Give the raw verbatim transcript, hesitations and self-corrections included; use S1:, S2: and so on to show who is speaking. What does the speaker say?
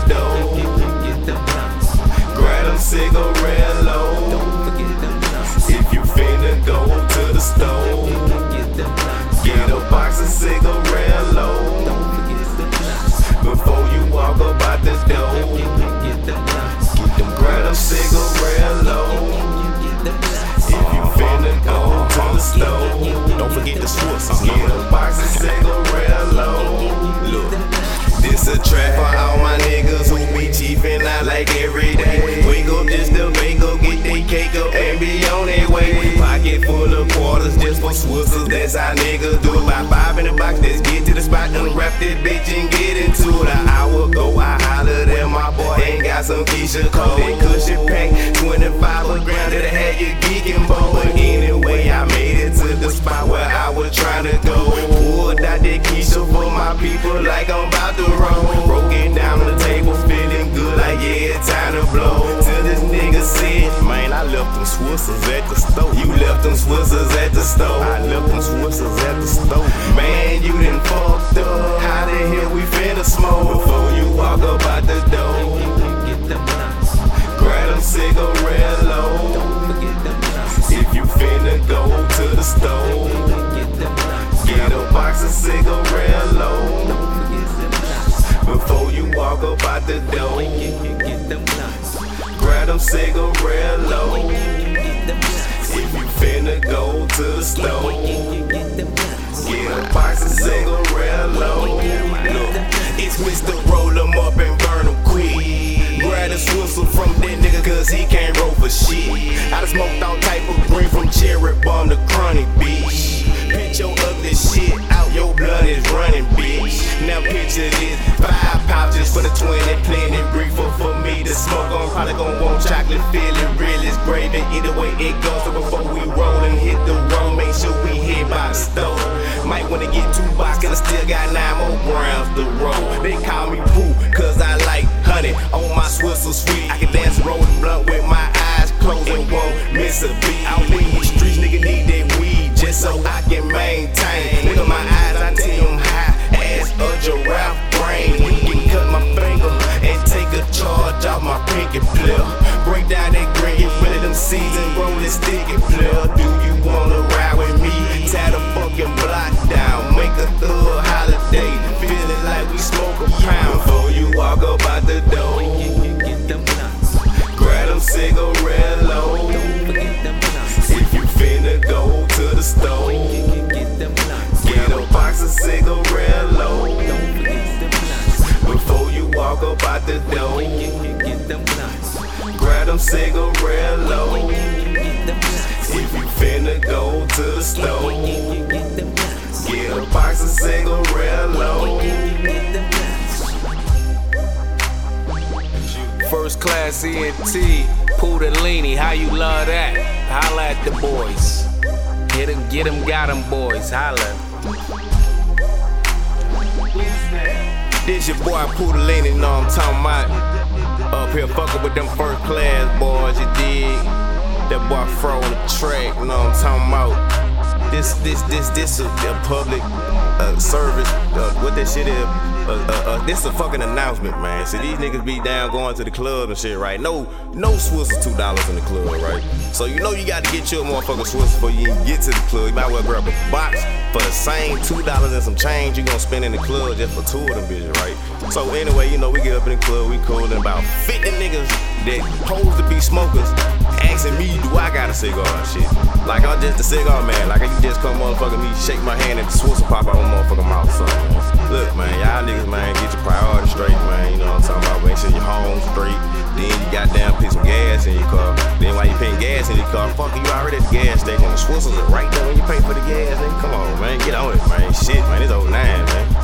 S1: dough. Grab them cigarillos. If you finna go to the store, get a box of cigarillos. Before you walk up out the door, grab them cigarillos. If you finna go to the store,
S2: don't forget the Swiss.
S1: get a box of cigarillos. Look, this a track for all my niggas who be chiefin' out like every day. Wake up just to wake up, get they cake up and be on their way. Pocket full of quarters just for Swizzers, that's how niggas do it. By five in the box, let's get to the spot, unwrap this bitch and get into it. An hour ago, I hollered at my boy, ain't got some Keisha Cole. They cushion pack, twenty-five a gram, that'll have you geeking, boy. But anyway, I made it to the spot where I was trying to go. Pulled out that Keisha for my people like I'm about to roll. Broke it down on the table, feeling good like yeah, it's time to blow. Till this nigga said,
S2: man, I left them Swizzers at the store.
S1: You left them Swizzers at the store.
S2: I left them Swizzers at the store.
S1: Man, you done fucked up. How the hell we finna smoke? Before you walk up out the door, grab them cigarillos. If you finna go to the store, get a box of cigarillos. Before you walk up out the door, grab them cigarillos. If you finna go to the store, get a box of cigarillos. Look, it's Mister Roll 'em up and burn 'em quick. Grab a Swizzle from that nigga cause he can't roll for shit. I done smoked all type of green from cherry bomb to chronic, bitch. Pitch your ugly shit out, your blood is running, bitch. Now picture this, five pouches for the twenty, plenty briefer for me to smoke on. Probably gon' want chocolate, feeling real, it's great, and either way it goes. So before we roll and hit the road, make sure we hit by the stove. Might wanna get two box, cause I still got nine more grams to roll. They call me Pooh, cause I like honey on my Swizzle sweet. I can dance roll the blunt with my eyes closed and won't miss a beat. Out in these streets, nigga need that weed just so I can maintain. Look at my eyes, I tell you I'm high as a giraffe brain. You can cut my finger and take a charge off my pinky player. Break down that green, get rid of them seeds and roll it sticky player. Do you wanna ride with me? Tie the fucking block down, make a thug holiday. Feeling like we smoke a pound. Before you walk up out the door, grab them cigarillos. If you finna go to the store, get a box of cigarillos. Before you walk up out the door, grab them cigarillos. If you finna go to the store, get a box of cigarillos.
S3: First class E N T, Pudalini, how you love that? Holla at the boys. Hit 'em, get 'em, got 'em, boys. Holla.
S2: This your boy Pudalini, know I'm talking about. Up here fucking with them first class boys, you dig? That boy Fro on the track, know I'm talking about. This, this, this, this a, a public uh, service. Uh, what that shit is? Uh, uh, uh, this a fucking announcement, man. So these niggas be down going to the club and shit, right? No, no Swizzles two dollars in the club, right? So you know you got to get your motherfucking Swizzles before you even get to the club. You might well grab a box for the same two dollars and some change you gonna spend in the club just for two of them bitches, right? So anyway, you know we get up in the club, we cool, and about fifty niggas that pose to be smokers asking me, do I got a cigar and shit? Like I'm just a cigar man. Like you just come motherfucking me, shake my hand and the Swizzle pop out my motherfucking mouth, son. Look, man, y'all niggas, man, get your priorities straight, man. You know what I'm talking about? Make sure your home straight. Then you goddamn put some gas in your car. Then while you putting gas in your car, fuck you already at the gas station. The Swizzles are right there when you pay for the gas, nigga. Come on, man, get on it, man. Shit, man, it's oh nine, man.